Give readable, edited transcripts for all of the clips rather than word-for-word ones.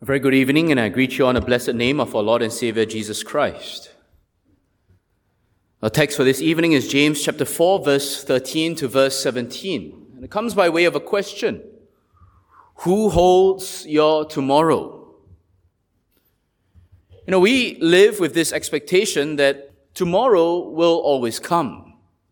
A very good evening, and I greet you on the blessed name of our Lord and Savior Jesus Christ. Our text for this evening is James chapter 4, verse 13 to verse 17. And it comes by way of a question. Who holds your tomorrow? We live with this expectation that tomorrow will always come.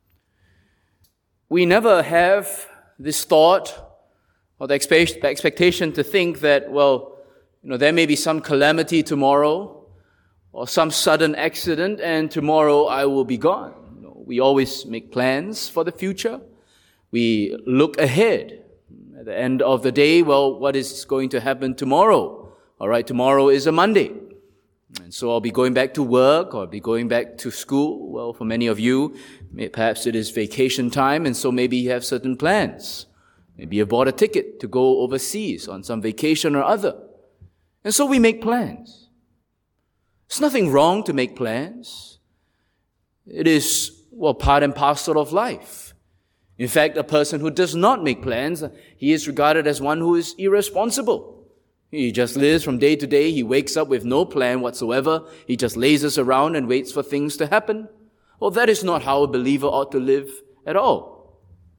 We never have this thought or the expectation to think that, there may be some calamity tomorrow or some sudden accident and tomorrow I will be gone. We always make plans for the future. We look ahead. At the end of the day, what is going to happen tomorrow? All right, tomorrow is a Monday. And so I'll be going back to work or I'll be going back to school. Well, for many of you, perhaps it is vacation time, and so maybe you have certain plans. Maybe you bought a ticket to go overseas on some vacation or other. And so we make plans. There's nothing wrong to make plans. It is, part and parcel of life. In fact, a person who does not make plans, he is regarded as one who is irresponsible. He just lives from day to day. He wakes up with no plan whatsoever. He just lazes around and waits for things to happen. Well, that is not how a believer ought to live at all.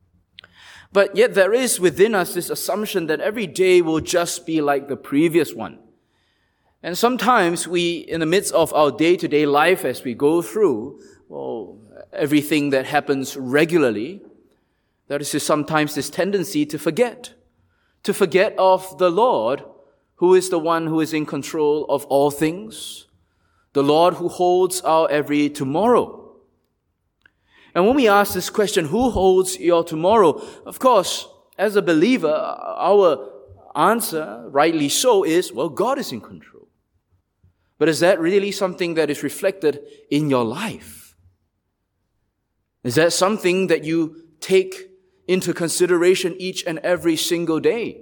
But yet there is within us this assumption that every day will just be like the previous one. And sometimes we, in the midst of our day-to-day life as we go through, everything that happens regularly, there is sometimes this tendency to forget of the Lord, who is the one who is in control of all things, the Lord who holds our every tomorrow. And when we ask this question, who holds your tomorrow? Of course, as a believer, our answer, rightly so, is, God is in control. But is that really something that is reflected in your life? Is that something that you take into consideration each and every single day?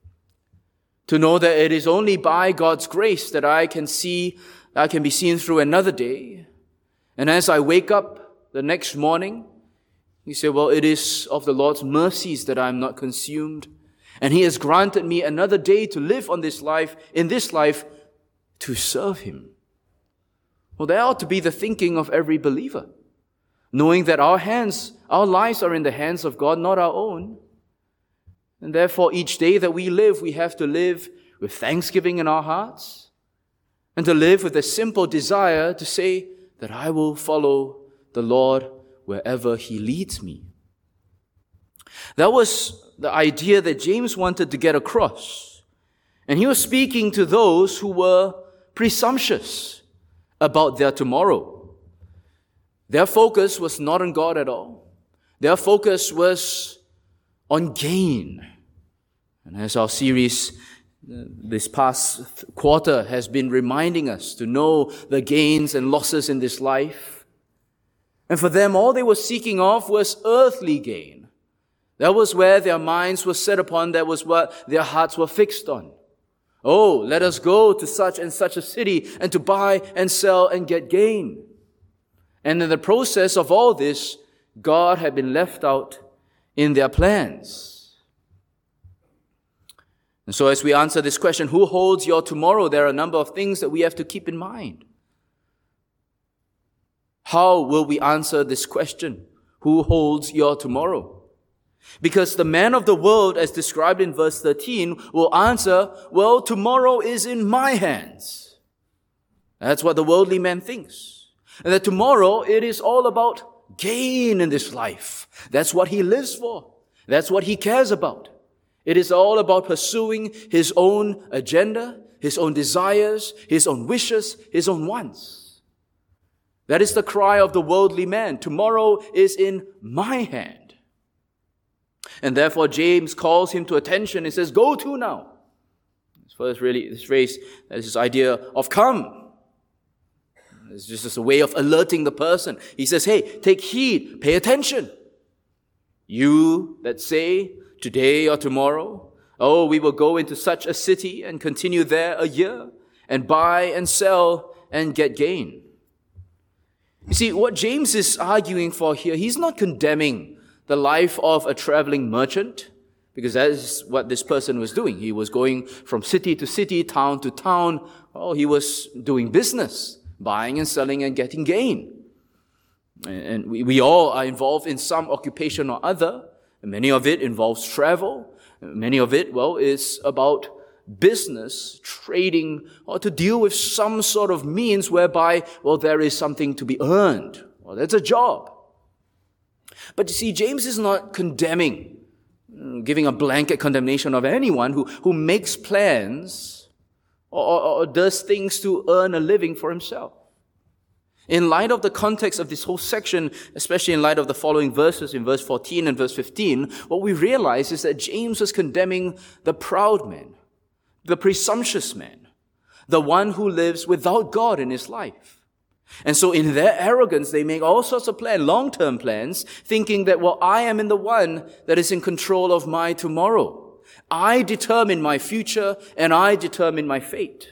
To know that it is only by God's grace that I can be seen through another day. And as I wake up the next morning, you say, it is of the Lord's mercies that I am not consumed. And He has granted me another day to live in this life, to serve Him. That ought to be the thinking of every believer, knowing that our lives are in the hands of God, not our own. And therefore, each day that we live, we have to live with thanksgiving in our hearts and to live with a simple desire to say that I will follow the Lord wherever He leads me. That was the idea that James wanted to get across. And he was speaking to those who were presumptuous about their tomorrow. Their focus was not on God at all. Their focus was on gain. And as our series this past quarter has been reminding us to know the gains and losses in this life. And for them, all they were seeking of was earthly gain. That was where their minds were set upon. That was what their hearts were fixed on. Let us go to such and such a city and to buy and sell and get gain. And in the process of all this, God had been left out in their plans. And so as we answer this question, who holds your tomorrow? There are a number of things that we have to keep in mind. How will we answer this question? Who holds your tomorrow? Because the man of the world, as described in verse 13, will answer, tomorrow is in my hands. That's what the worldly man thinks. And that tomorrow it is all about gain in this life. That's what he lives for. That's what he cares about. It is all about pursuing his own agenda, his own desires, his own wishes, his own wants. That is the cry of the worldly man. Tomorrow is in my hand. And therefore James calls him to attention and says, go to now. This phrase, this idea of come. It's just a way of alerting the person. He says, hey, take heed, pay attention. You that say today or tomorrow, we will go into such a city and continue there a year and buy and sell and get gain. You see, what James is arguing for here, he's not condemning the life of a traveling merchant Because that is what this person was doing. He was going from city to city, town to town. Oh, he was doing business, buying and selling and getting gain. And we all are involved in some occupation or other. And many of it involves travel. Many of it, is about business, trading, or to deal with some sort of means whereby, there is something to be earned. Well, that's a job. But you see, James is not condemning, giving a blanket condemnation of anyone who makes plans or does things to earn a living for himself. In light of the context of this whole section, especially in light of the following verses in verse 14 and verse 15, what we realize is that James was condemning the proud man, the presumptuous man, the one who lives without God in his life. And so in their arrogance, they make all sorts of plans, long-term plans, thinking that, I am in the one that is in control of my tomorrow. I determine my future and I determine my fate.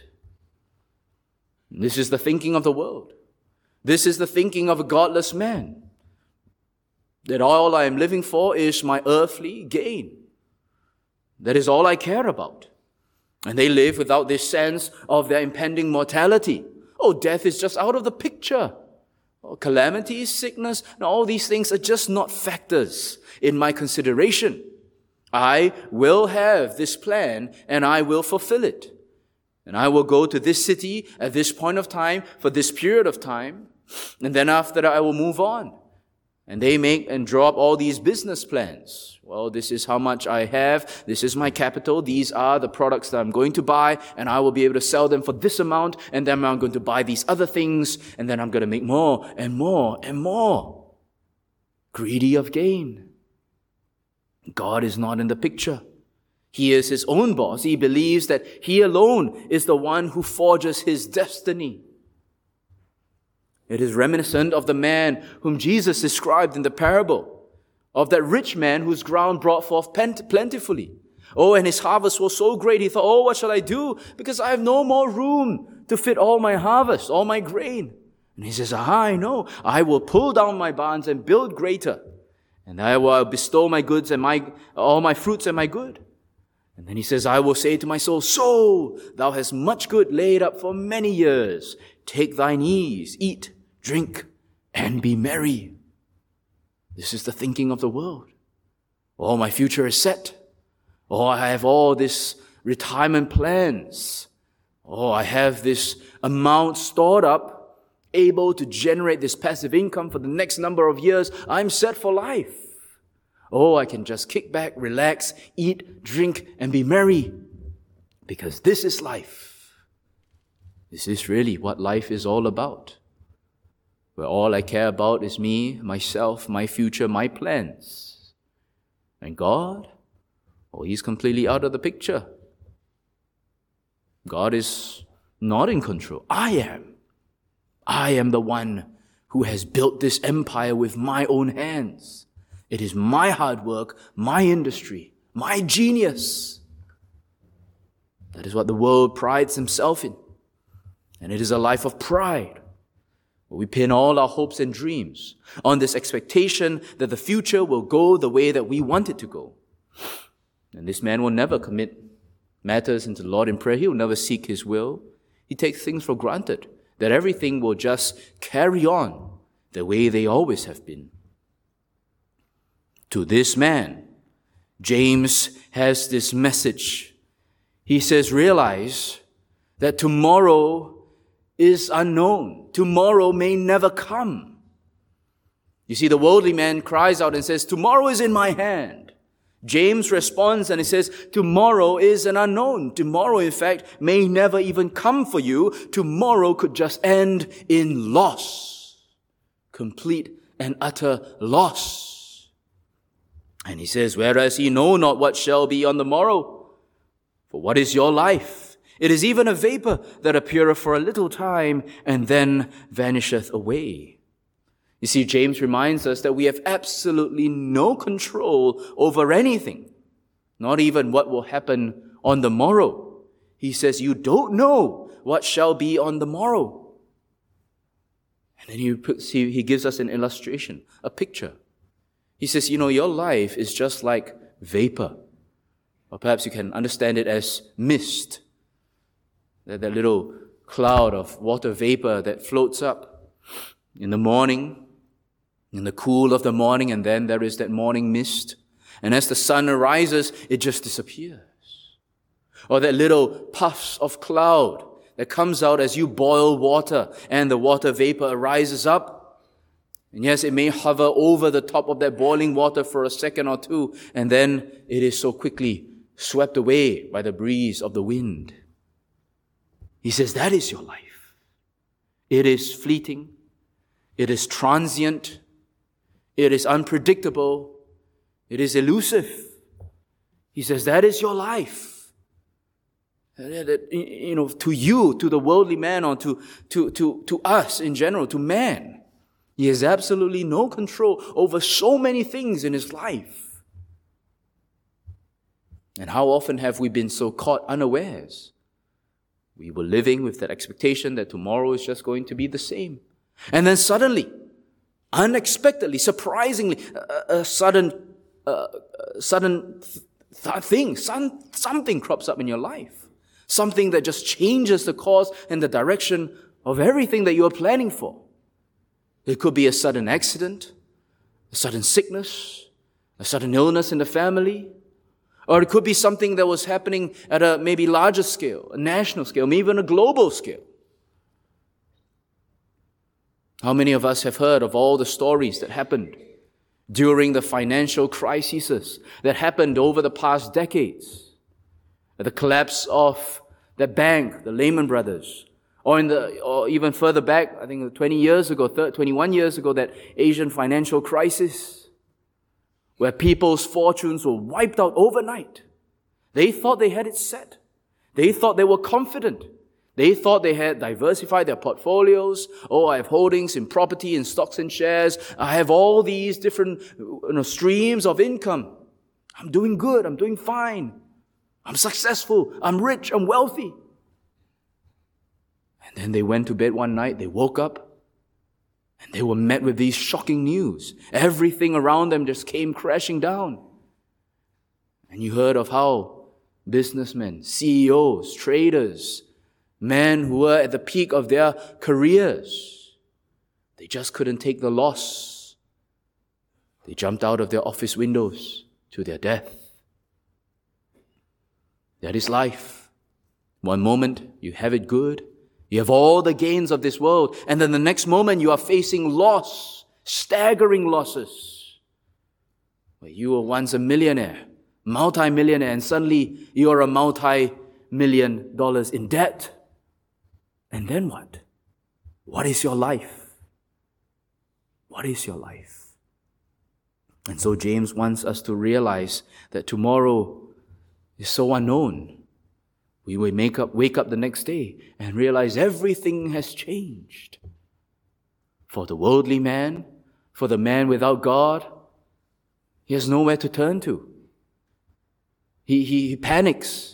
This is the thinking of the world. This is the thinking of a godless man. That all I am living for is my earthly gain. That is all I care about. And they live without this sense of their impending mortality. Death is just out of the picture. Calamity, sickness, all these things are just not factors in my consideration. I will have this plan and I will fulfill it. And I will go to this city at this point of time for this period of time. And then after that, I will move on. And they make and draw up all these business plans. This is how much I have. This is my capital. These are the products that I'm going to buy. And I will be able to sell them for this amount. And then I'm going to buy these other things. And then I'm going to make more and more and more. Greedy of gain. God is not in the picture. He is his own boss. He believes that he alone is the one who forges his destiny. It is reminiscent of the man whom Jesus described in the parable, of that rich man whose ground brought forth plentifully. And his harvest was so great, he thought, what shall I do? Because I have no more room to fit all my harvest, all my grain. And he says, I know. I will pull down my barns and build greater. And I will bestow my goods and all my fruits and my good. And then he says, I will say to my soul, thou hast much good laid up for many years. Take thine ease, eat, drink, and be merry. This is the thinking of the world. My future is set. I have all this retirement plans. I have this amount stored up, able to generate this passive income for the next number of years. I'm set for life. I can just kick back, relax, eat, drink, and be merry. Because this is life. This is really what life is all about. Where all I care about is me, myself, my future, my plans. And God, he's completely out of the picture. God is not in control. I am. I am the one who has built this empire with my own hands. It is my hard work, my industry, my genius. That is what the world prides himself in. And it is a life of pride. We pin all our hopes and dreams on this expectation that the future will go the way that we want it to go. And this man will never commit matters into the Lord in prayer. He will never seek his will. He takes things for granted, that everything will just carry on the way they always have been. To this man, James has this message. He says, realize that tomorrow is unknown. Tomorrow may never come. You see, the worldly man cries out and says, tomorrow is in my hand. James responds and he says, tomorrow is an unknown. Tomorrow, in fact, may never even come for you. Tomorrow could just end in loss. Complete and utter loss. And he says, whereas ye know not what shall be on the morrow. For what is your life? It is even a vapor that appeareth for a little time and then vanisheth away. You see, James reminds us that we have absolutely no control over anything, not even what will happen on the morrow. He says, you don't know what shall be on the morrow. And then he gives us an illustration, a picture. He says, your life is just like vapor. Or perhaps you can understand it as mist. That little cloud of water vapor that floats up in the morning, in the cool of the morning, and then there is that morning mist. And as the sun arises, it just disappears. Or that little puffs of cloud that comes out as you boil water and the water vapor rises up. And yes, it may hover over the top of that boiling water for a second or two, and then it is so quickly swept away by the breeze of the wind. He says, that is your life. It is fleeting. It is transient. It is unpredictable. It is elusive. He says, that is your life. To you, to the worldly man, or to us in general, to man, he has absolutely no control over so many things in his life. And how often have we been so caught unawares? We were living with that expectation that tomorrow is just going to be the same. And then suddenly, unexpectedly, surprisingly, a sudden thing, something crops up in your life. Something that just changes the course and the direction of everything that you are planning for. It could be a sudden accident, a sudden sickness, a sudden illness in the family, or it could be something that was happening at a maybe larger scale, a national scale, maybe even a global scale. How many of us have heard of all the stories that happened during the financial crises that happened over the past decades? The collapse of the bank, the Lehman Brothers, or even further back, I think 21 years ago, that Asian financial crisis, where people's fortunes were wiped out overnight. They thought they had it set. They thought they were confident. They thought they had diversified their portfolios. Oh, I have holdings in property, in stocks and shares. I have all these different streams of income. I'm doing good. I'm doing fine. I'm successful. I'm rich. I'm wealthy. And then they went to bed one night. They woke up and they were met with these shocking news. Everything around them just came crashing down. And you heard of how businessmen, CEOs, traders, men who were at the peak of their careers, they just couldn't take the loss. They jumped out of their office windows to their death. That is life. One moment you have it good. You have all the gains of this world. And then the next moment you are facing loss, staggering losses. Where you were once a millionaire, multi-millionaire, and suddenly you are a multi-million dollars in debt. And then what? What is your life? What is your life? And so James wants us to realize that tomorrow is so unknown. We will wake up the next day and realize everything has changed. For the worldly man, for the man without God, he has nowhere to turn to. He panics.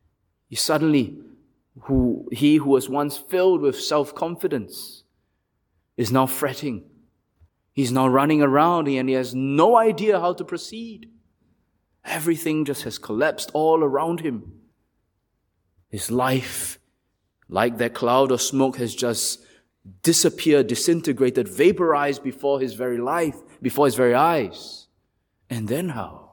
He who was once filled with self-confidence is now fretting. He's now running around and he has no idea how to proceed. Everything just has collapsed all around him. His life, like that cloud of smoke, has just disappeared, disintegrated, vaporized before his very life, before his very eyes. And then how?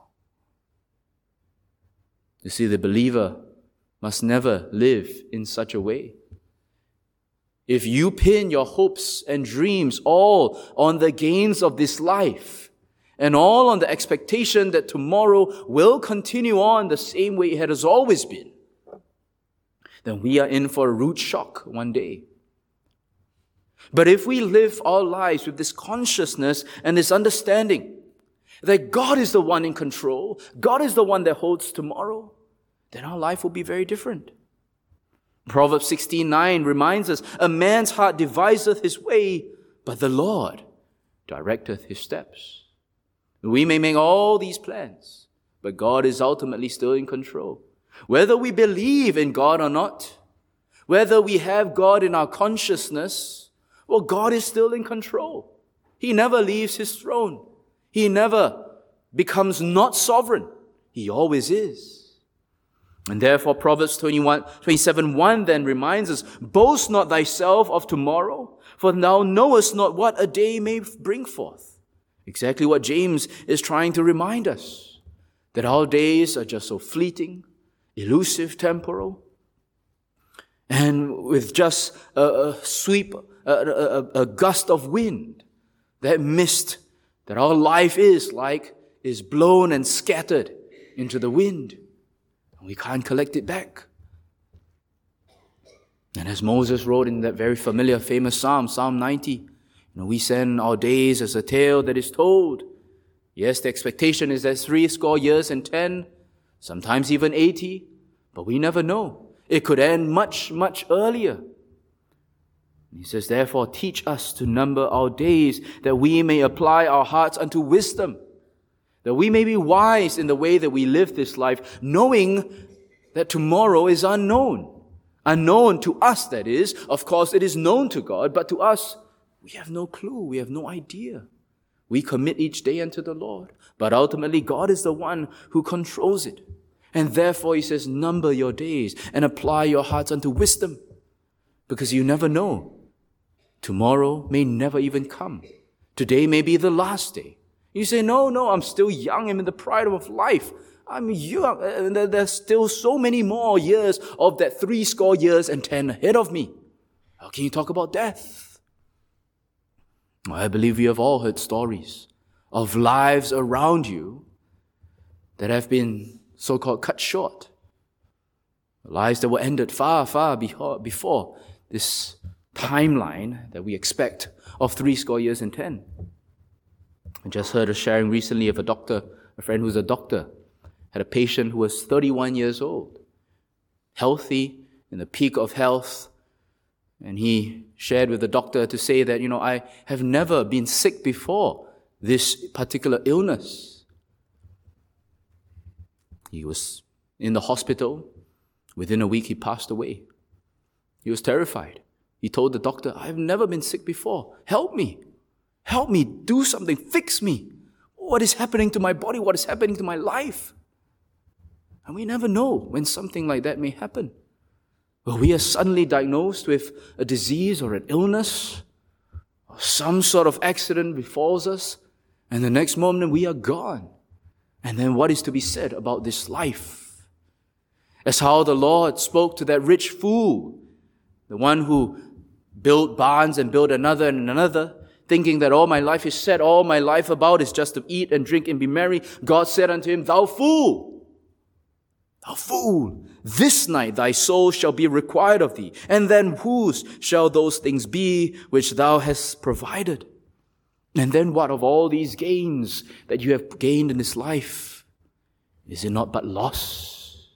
You see, the believer must never live in such a way. If you pin your hopes and dreams all on the gains of this life, and all on the expectation that tomorrow will continue on the same way it has always been, then we are in for a rude shock one day. But if we live our lives with this consciousness and this understanding that God is the one in control, God is the one that holds tomorrow, then our life will be very different. Proverbs 16:9 reminds us, a man's heart deviseth his way, but the Lord directeth his steps. We may make all these plans, but God is ultimately still in control. Whether we believe in God or not, whether we have God in our consciousness, well, God is still in control. He never leaves his throne. He never becomes not sovereign. He always is. And therefore Proverbs 27:1 then reminds us, boast not thyself of tomorrow, for thou knowest not what a day may bring forth. Exactly what James is trying to remind us, that our days are just so fleeting, elusive, temporal, and with just a sweep, a gust of wind, that mist that our life is like is blown and scattered into the wind. And we can't collect it back. And as Moses wrote in that very familiar, famous Psalm, Psalm 90, we send our days as a tale that is told. Yes, the expectation is that 80 years and 10, sometimes even 80, but we never know. It could end much, much earlier. He says, therefore, teach us to number our days, that we may apply our hearts unto wisdom, that we may be wise in the way that we live this life, knowing that tomorrow is unknown. Unknown to us, that is. Of course, it is known to God, but to us, we have no clue. We have no idea. We commit each day unto the Lord, but ultimately God is the one who controls it. And therefore, he says, number your days and apply your hearts unto wisdom, because you never know. Tomorrow may never even come. Today may be the last day. You say, no, I'm still young. I'm in the pride of life. I'm young. And there's still so many more years of that 80 years and 10 ahead of me. How can you talk about death? I believe we have all heard stories of lives around you that have been so-called cut short. Lives that were ended far, far before this timeline that we expect of 80 years and 10. I just heard a sharing recently of a friend who's a doctor, had a patient who was 31 years old, healthy, in the peak of health, and he shared with the doctor to say that, I have never been sick before this particular illness. He was in the hospital. Within a week, he passed away. He was terrified. He told the doctor, I've never been sick before. Help me. Help me. Do something. Fix me. What is happening to my body? What is happening to my life? And we never know when something like that may happen. Well, we are suddenly diagnosed with a disease or an illness, or some sort of accident befalls us, and the next moment we are gone. And then what is to be said about this life? As how the Lord spoke to that rich fool, the one who built barns and built another and another, thinking that all my life is set, all my life about is just to eat and drink and be merry. God said unto him, thou fool! Thou fool! This night thy soul shall be required of thee, and then whose shall those things be which thou hast provided? And then what of all these gains that you have gained in this life? Is it not but loss?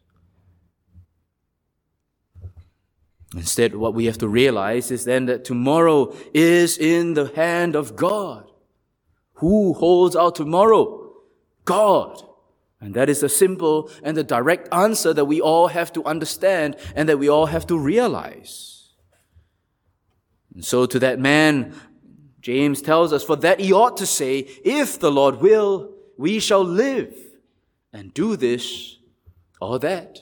Instead, what we have to realize is then that tomorrow is in the hand of God. Who holds our tomorrow? God. And that is the simple and the direct answer that we all have to understand and that we all have to realize. And so to that man, James tells us, for that he ought to say, if the Lord will, we shall live and do this or that.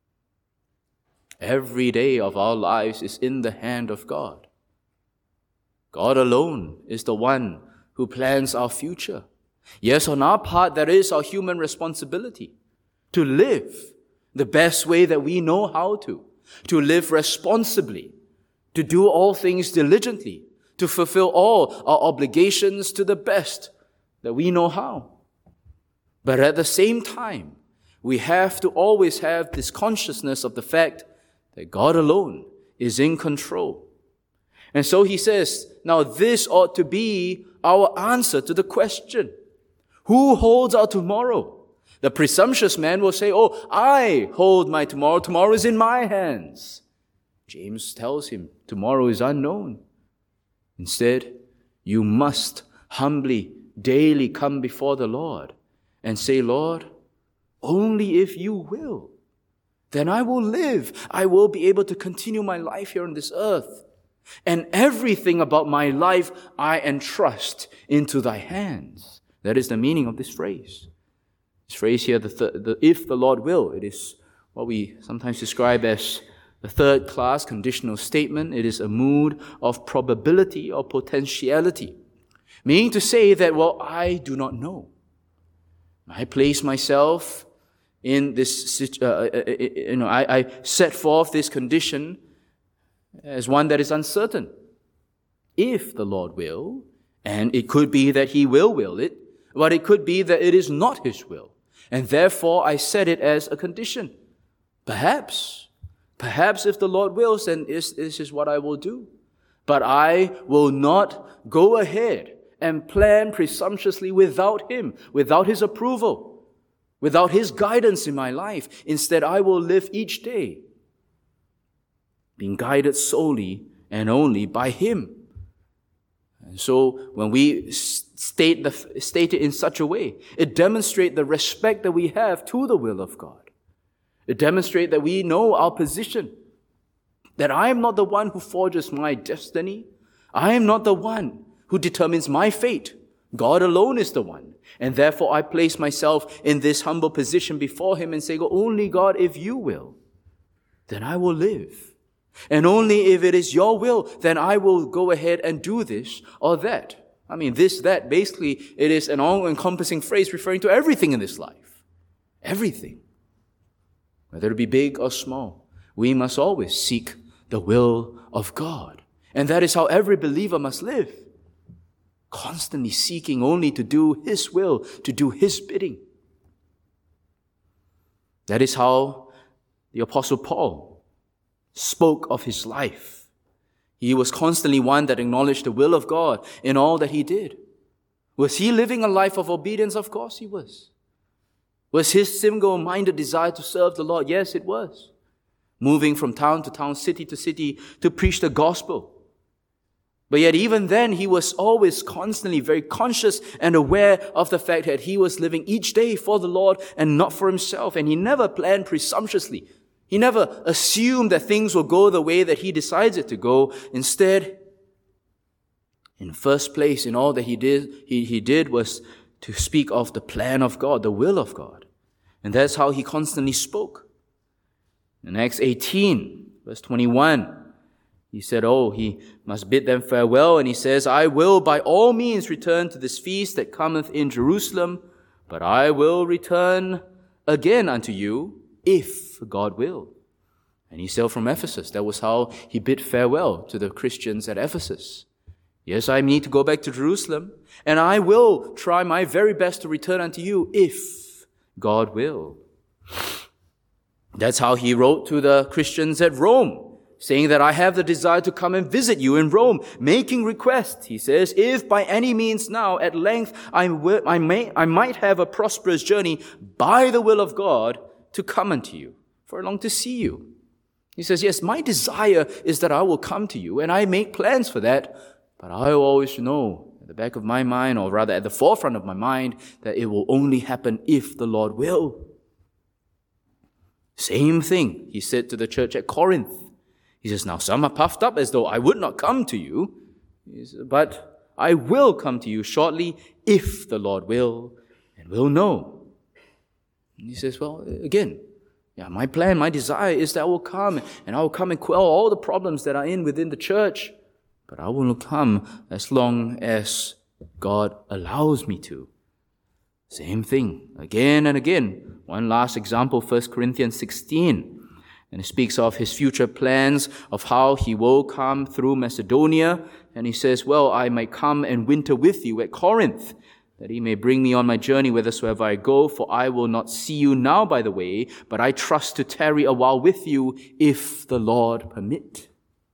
Every day of our lives is in the hand of God. God alone is the one who plans our future. Yes, on our part, that is our human responsibility to live the best way that we know how to live responsibly, to do all things diligently, to fulfill all our obligations to the best that we know how. But at the same time, we have to always have this consciousness of the fact that God alone is in control. And so he says, now this ought to be our answer to the question, who holds our tomorrow? The presumptuous man will say, I hold my tomorrow. Tomorrow is in my hands. James tells him, tomorrow is unknown. Instead, you must humbly, daily come before the Lord and say, Lord, only if you will, then I will live. I will be able to continue my life here on this earth. And everything about my life I entrust into thy hands. That is the meaning of this phrase. This phrase here, if the Lord will, it is what we sometimes describe as the third-class conditional statement. It is a mood of probability or potentiality, meaning to say that, well, I do not know. I place myself in this, I set forth this condition as one that is uncertain. If the Lord will, and it could be that He will it, but it could be that it is not His will. And therefore I set it as a condition. Perhaps if the Lord wills, then this is what I will do. But I will not go ahead and plan presumptuously without Him, without His approval, without His guidance in my life. Instead, I will live each day being guided solely and only by Him. And so when we state it in such a way, it demonstrates the respect that we have to the will of God. It demonstrates that we know our position, that I am not the one who forges my destiny. I am not the one who determines my fate. God alone is the one. And therefore I place myself in this humble position before Him and say, only God, if you will, then I will live. And only if it is your will, then I will go ahead and do this or that. I mean, this, that, basically, it is an all-encompassing phrase referring to everything in this life. Everything. Whether it be big or small, we must always seek the will of God. And that is how every believer must live. Constantly seeking only to do His will, to do His bidding. That is how the Apostle Paul spoke of his life. He was constantly one that acknowledged the will of God in all that he did. Was he living a life of obedience? Of course he was. Was his single-minded desire to serve the Lord? Yes, it was. Moving from town to town, city to city to preach the gospel. But yet even then, he was always constantly very conscious and aware of the fact that he was living each day for the Lord and not for himself. And he never planned presumptuously. He never assumed that things will go the way that he decides it to go. Instead, in first place, in all that he did was to speak of the plan of God, the will of God. And that's how he constantly spoke. In Acts 18, verse 21, he said, he must bid them farewell. And he says, I will by all means return to this feast that cometh in Jerusalem, but I will return again unto you, if God will. And he sailed from Ephesus. That was how he bid farewell to the Christians at Ephesus. Yes, I need to go back to Jerusalem, and I will try my very best to return unto you, if God will. That's how he wrote to the Christians at Rome, saying that I have the desire to come and visit you in Rome, making request. He says, if by any means now at length I might have a prosperous journey by the will of God to come unto you, for I long to see you. He says, yes, my desire is that I will come to you, and I make plans for that, but I always know at the back of my mind, or rather at the forefront of my mind, that it will only happen if the Lord will. Same thing he said to the church at Corinth. He says, now some are puffed up as though I would not come to you, but I will come to you shortly if the Lord will, and will know. And he says, well, again, my plan, my desire is that I will come, and I will come and quell all the problems that are within the church. But I will not come as long as God allows me to. Same thing, again and again. One last example, 1 Corinthians 16. And it speaks of his future plans, of how he will come through Macedonia. And he says, well, I might come and winter with you at Corinth, that he may bring me on my journey whithersoever I go, for I will not see you now by the way, but I trust to tarry a while with you, if the Lord permit.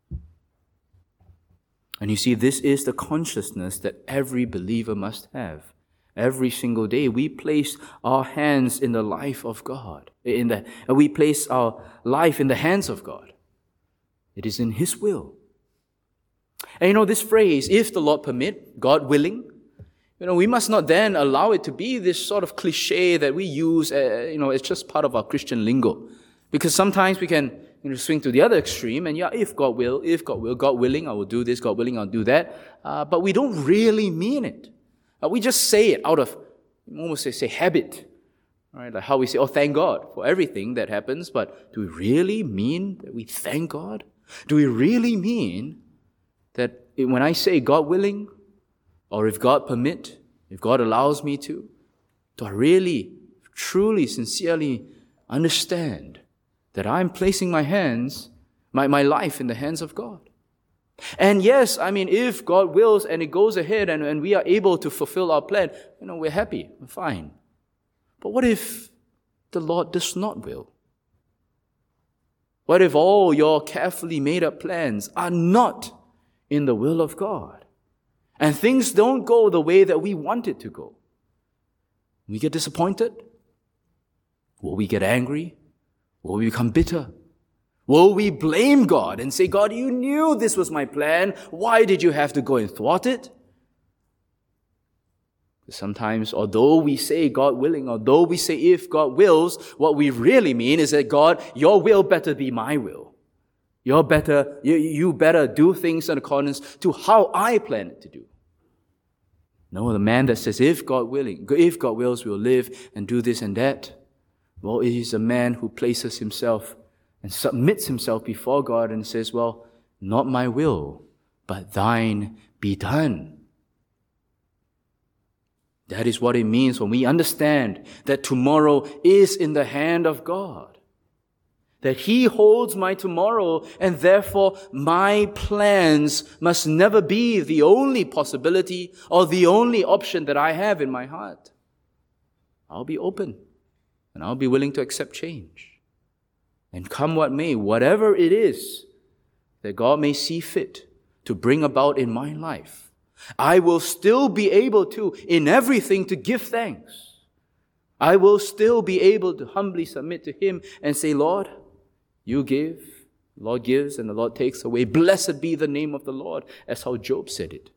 And you see, this is the consciousness that every believer must have. Every single day, we place our hands in the life of God. We place our life in the hands of God. It is in His will. And this phrase, if the Lord permit, God willing, we must not then allow it to be this sort of cliche that we use, it's just part of our Christian lingo. Because sometimes we can swing to the other extreme, and if God will, God willing, I will do this, God willing, I'll do that. But we don't really mean it. We just say it out of, almost say habit. Right? Like how we say, oh, thank God for everything that happens, but do we really mean that we thank God? Do we really mean that when I say God willing, or if God permit, if God allows me to, do I really, truly, sincerely understand that I'm placing my hands, my life in the hands of God? And yes, I mean, if God wills and it goes ahead and we are able to fulfill our plan, we're happy, we're fine. But what if the Lord does not will? What if all your carefully made up plans are not in the will of God? And things don't go the way that we want it to go. We get disappointed? Will we get angry? Will we become bitter? Will we blame God and say, God, you knew this was my plan. Why did you have to go and thwart it? Sometimes, although we say God willing, although we say if God wills, what we really mean is that God, your will better be my will. You better do things in accordance to how I plan it to do. No, the man that says, if God wills, we'll live and do this and that. Well, it is a man who places himself and submits himself before God and says, well, not my will, but thine be done. That is what it means when we understand that tomorrow is in the hand of God. That He holds my tomorrow, and therefore my plans must never be the only possibility or the only option that I have in my heart. I'll be open and I'll be willing to accept change. And come what may, whatever it is that God may see fit to bring about in my life, I will still be able to, in everything, to give thanks. I will still be able to humbly submit to Him and say, Lord, you give, the Lord gives, and the Lord takes away. Blessed be the name of the Lord, as how Job said it.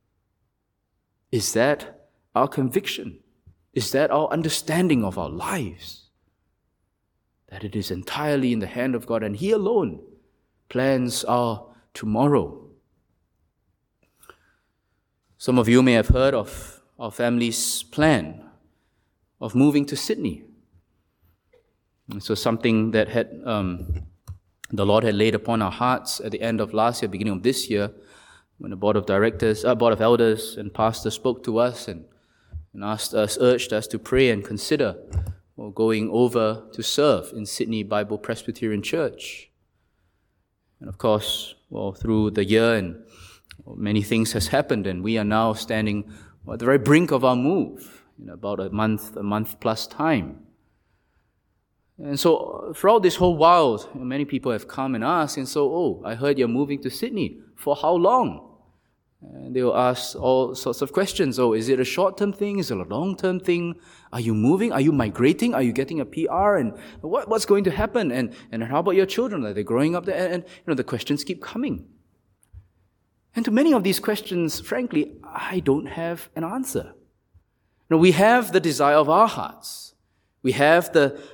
Is that our conviction? Is that our understanding of our lives? That it is entirely in the hand of God, and He alone plans our tomorrow. Some of you may have heard of our family's plan of moving to Sydney. And so something that the Lord had laid upon our hearts at the end of last year, beginning of this year, when the board of elders and pastors spoke to us and urged us to pray and consider going over to serve in Sydney Bible Presbyterian Church. And of course, through the year and many things has happened, and we are now standing at the very brink of our move in about a month plus time. And so throughout this whole while, many people have come and asked, and so, I heard you're moving to Sydney. For how long? And they will ask all sorts of questions. Is it a short-term thing? Is it a long-term thing? Are you moving? Are you migrating? Are you getting a PR? And what's going to happen? And how about your children? Are they growing up there? And the questions keep coming. And to many of these questions, frankly, I don't have an answer. We have the desire of our hearts. We have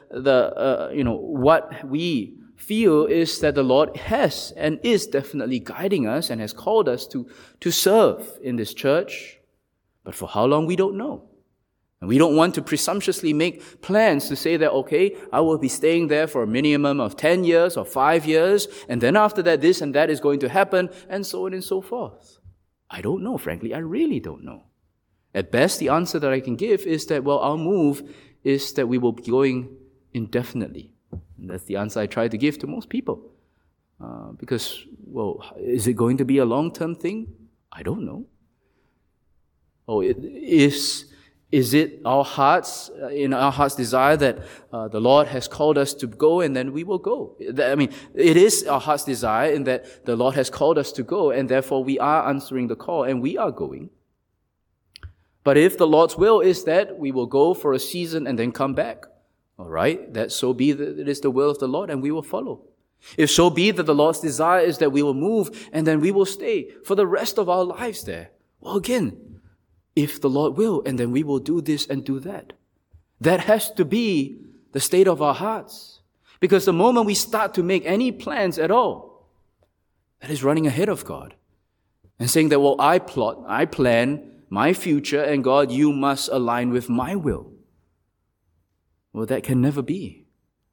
what we feel is that the Lord has and is definitely guiding us and has called us to serve in this church. But for how long, we don't know. And we don't want to presumptuously make plans to say that, okay, I will be staying there for a minimum of 10 years or 5 years, and then after that, this and that is going to happen, and so on and so forth. I don't know, frankly. I really don't know. At best, the answer that I can give is that, our move is that we will be going indefinitely. And that's the answer I try to give to most people. Because, is it going to be a long-term thing? I don't know. Is it our heart's desire that the Lord has called us to go, and then we will go? It is our heart's desire in that the Lord has called us to go, and therefore we are answering the call, and we are going. But if the Lord's will is that we will go for a season and then come back, all right, that so be that it is the will of the Lord, and we will follow. If so be that the Lord's desire is that we will move, and then we will stay for the rest of our lives there, again, if the Lord will, and then we will do this and do that. That has to be the state of our hearts. Because the moment we start to make any plans at all, that is running ahead of God. And saying that, I plan my future, and God, you must align with my will. Well, that can never be.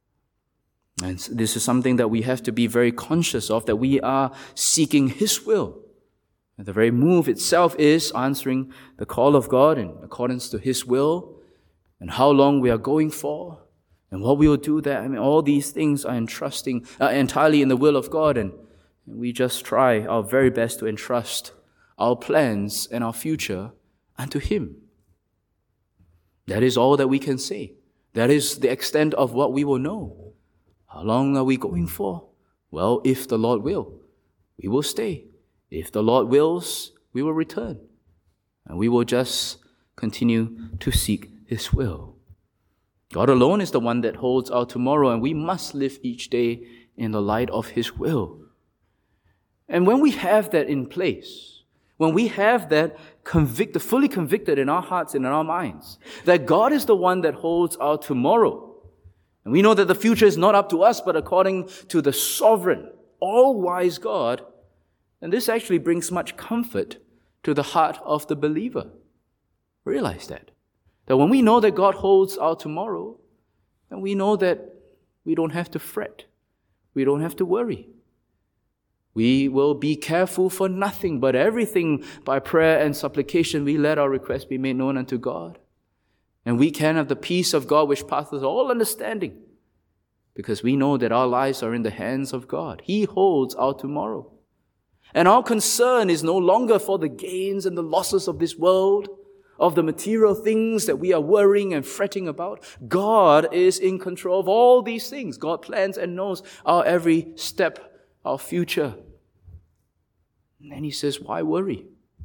And this is something that we have to be very conscious of, that we are seeking His will. And the very move itself is answering the call of God in accordance to His will, and how long we are going for, and what we will do there. I mean, all these things are entirely in the will of God, and we just try our very best to entrust our plans and our future unto Him. That is all that we can say. That is the extent of what we will know. How long are we going for? Well, if the Lord will, we will stay. If the Lord wills, we will return. And we will just continue to seek His will. God alone is the one that holds our tomorrow, and we must live each day in the light of His will. And when we have that in place, when we have that fully convicted in our hearts and in our minds, that God is the one that holds our tomorrow, and we know that the future is not up to us, but according to the sovereign, all-wise God, and this actually brings much comfort to the heart of the believer. Realize that. That when we know that God holds our tomorrow, then we know that we don't have to fret. We don't have to worry. We will be careful for nothing, but everything by prayer and supplication, we let our requests be made known unto God. And we can have the peace of God which passeth all understanding, because we know that our lives are in the hands of God. He holds our tomorrow. And our concern is no longer for the gains and the losses of this world, of the material things that we are worrying and fretting about. God is in control of all these things. God plans and knows our every step, our future. And then He says, why worry?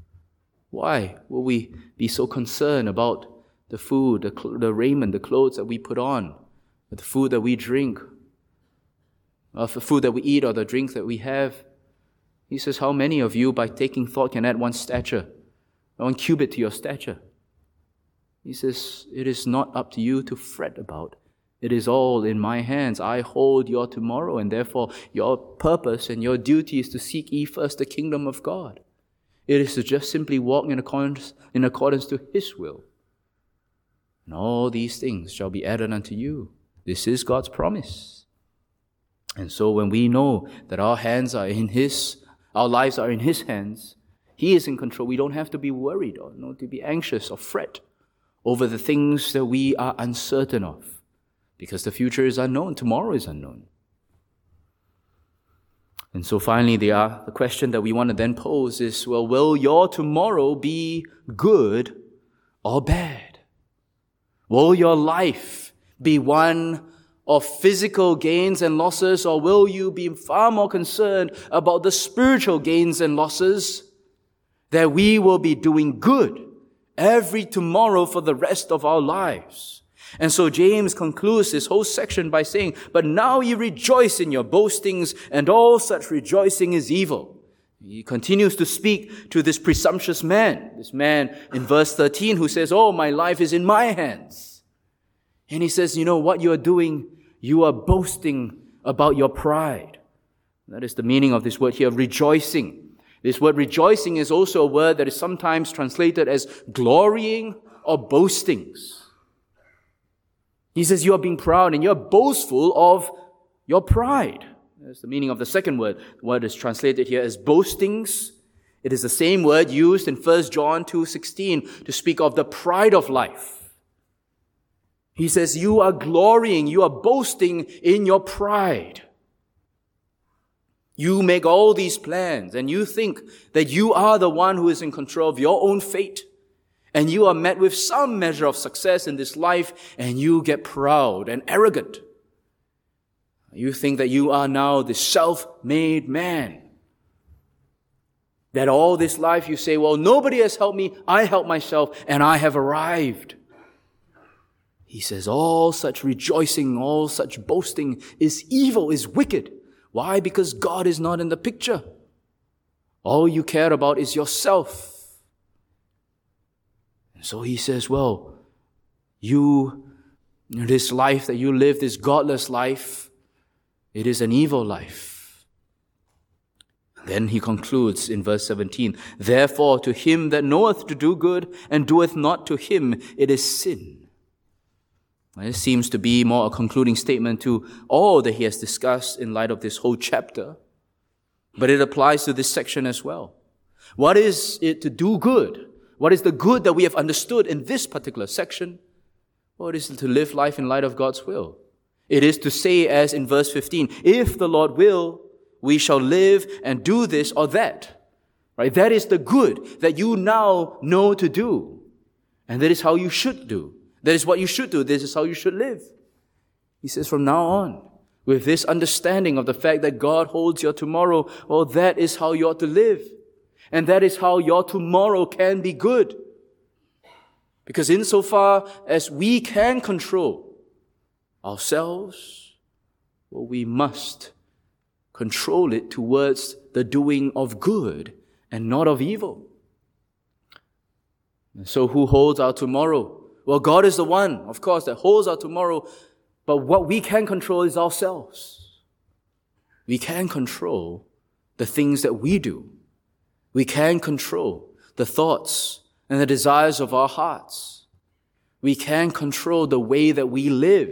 Why will we be so concerned about the food, the raiment, the clothes that we put on, the food that we drink, or the food that we eat or the drink that we have? He says, how many of you, by taking thought, can add 1 cubit to your stature? He says, it is not up to you to fret about. It is all in my hands. I hold your tomorrow, and therefore your purpose and your duty is to seek ye first the kingdom of God. It is to just simply walk in accordance to His will. And all these things shall be added unto you. This is God's promise. And so when we know that our lives are in His hands, He is in control, we don't have to be worried or to be anxious or fret over the things that we are uncertain of, because the future is unknown, tomorrow is unknown. And so finally, the question that we want to then pose is, well, will your tomorrow be good or bad? Will your life be one of physical gains and losses, or will you be far more concerned about the spiritual gains and losses, that we will be doing good every tomorrow for the rest of our lives? And so James concludes this whole section by saying, but now ye rejoice in your boastings, and all such rejoicing is evil. He continues to speak to this presumptuous man, this man in verse 13 who says, oh, my life is in my hands. And he says, you know what you are doing? You are boasting about your pride. That is the meaning of this word here, rejoicing. This word rejoicing is also a word that is sometimes translated as glorying or boastings. He says you are being proud and you are boastful of your pride. That's the meaning of the second word. The word is translated here as boastings. It is the same word used in 1 John 2:16 to speak of the pride of life. He says you are glorying, you are boasting in your pride. You make all these plans and you think that you are the one who is in control of your own fate. And you are met with some measure of success in this life and you get proud and arrogant. You think that you are now the self-made man. That all this life you say, well, nobody has helped me, I helped myself, and I have arrived. He says all such rejoicing, all such boasting is evil, is wicked. Why? Because God is not in the picture. All you care about is yourself. And so he says, well, this life that you live, this godless life, it is an evil life. Then he concludes in verse 17, therefore to him that knoweth to do good and doeth not, to him it is sin. It seems to be more a concluding statement to all that he has discussed in light of this whole chapter. But it applies to this section as well. What is it to do good? What is the good that we have understood in this particular section? Well, it is to live life in light of God's will. It is to say, as in verse 15, if the Lord will, we shall live and do this or that. Right? That is the good that you now know to do. And that is how you should do. That is what you should do. This is how you should live. He says from now on, with this understanding of the fact that God holds your tomorrow, well, that is how you ought to live. And that is how your tomorrow can be good. Because insofar as we can control ourselves, well, we must control it towards the doing of good and not of evil. And so who holds our tomorrow? Well, God is the one, of course, that holds our tomorrow, but what we can control is ourselves. We can control the things that we do. We can control the thoughts and the desires of our hearts. We can control the way that we live.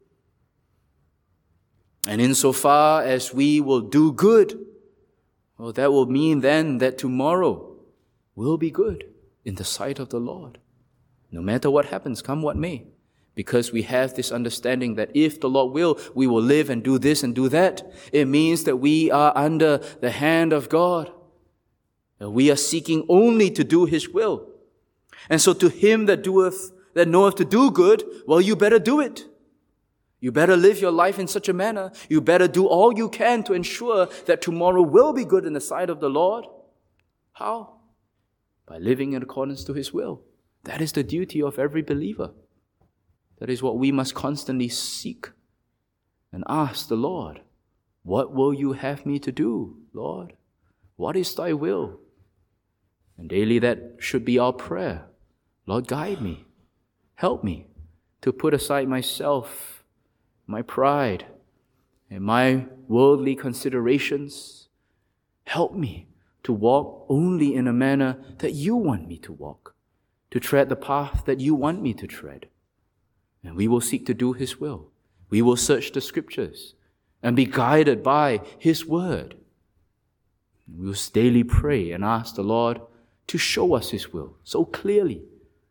And insofar as we will do good, well, that will mean then that tomorrow will be good in the sight of the Lord. No matter what happens, come what may. Because we have this understanding that if the Lord will, we will live and do this and do that. It means that we are under the hand of God. And we are seeking only to do His will. And so to him that knoweth to do good, well, you better do it. You better live your life in such a manner. You better do all you can to ensure that tomorrow will be good in the sight of the Lord. How? By living in accordance to His will. That is the duty of every believer. That is what we must constantly seek and ask the Lord. What will you have me to do, Lord? What is thy will? And daily that should be our prayer. Lord, guide me. Help me to put aside myself, my pride, and my worldly considerations. Help me to walk only in a manner that you want me to walk, to tread the path that you want me to tread. And we will seek to do His will. We will search the Scriptures and be guided by His Word. We will daily pray and ask the Lord to show us His will so clearly,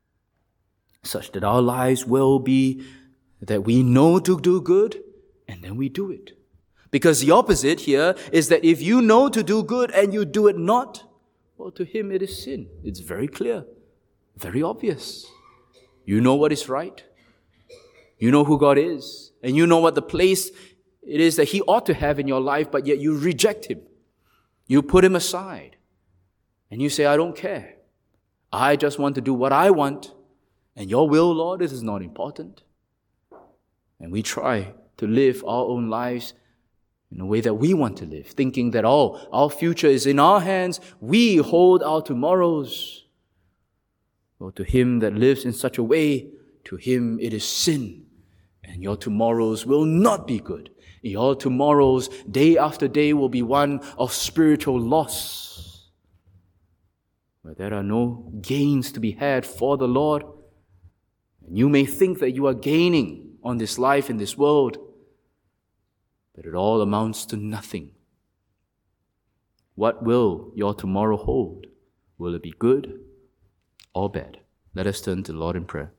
such that our lives will be that we know to do good and then we do it. Because the opposite here is that if you know to do good and you do it not, well, to Him it is sin. It's very clear, very obvious. You know what is right. You know who God is. And you know what the place it is that He ought to have in your life, but yet you reject Him. You put Him aside. And you say, I don't care. I just want to do what I want. And your will, Lord, this is not important. And we try to live our own lives in a way that we want to live, thinking that, our future is in our hands. We hold our tomorrows. Well, to him that lives in such a way, to him it is sin. And your tomorrows will not be good. Your tomorrows, day after day, will be one of spiritual loss, where there are no gains to be had for the Lord. And you may think that you are gaining on this life in this world, but it all amounts to nothing. What will your tomorrow hold? Will it be good or bad? Let us turn to the Lord in prayer.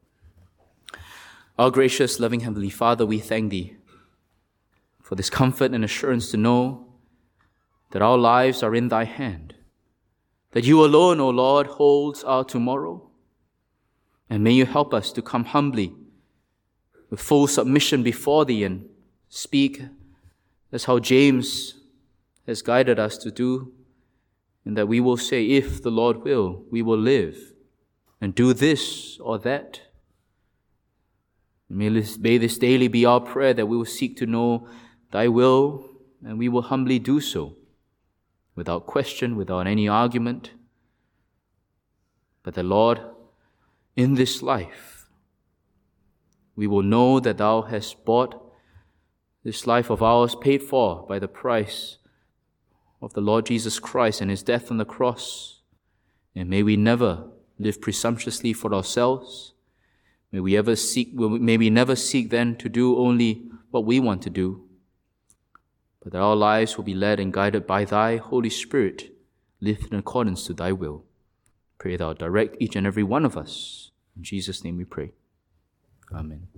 Our gracious, loving Heavenly Father, we thank Thee for this comfort and assurance to know that our lives are in Thy hand, that You alone, O Lord, holds our tomorrow. And may You help us to come humbly with full submission before Thee and speak as how James has guided us to do, and that we will say, if the Lord will, we will live and do this or that. May this daily be our prayer, that we will seek to know Thy will, and we will humbly do so, without question, without any argument. But the Lord, in this life, we will know that Thou hast bought this life of ours, paid for by the price of the Lord Jesus Christ and His death on the cross. And may we never live presumptuously for ourselves. May we never seek then to do only what we want to do, but that our lives will be led and guided by Thy Holy Spirit, lived in accordance to Thy will. Pray Thou direct each and every one of us. In Jesus' name we pray. Amen.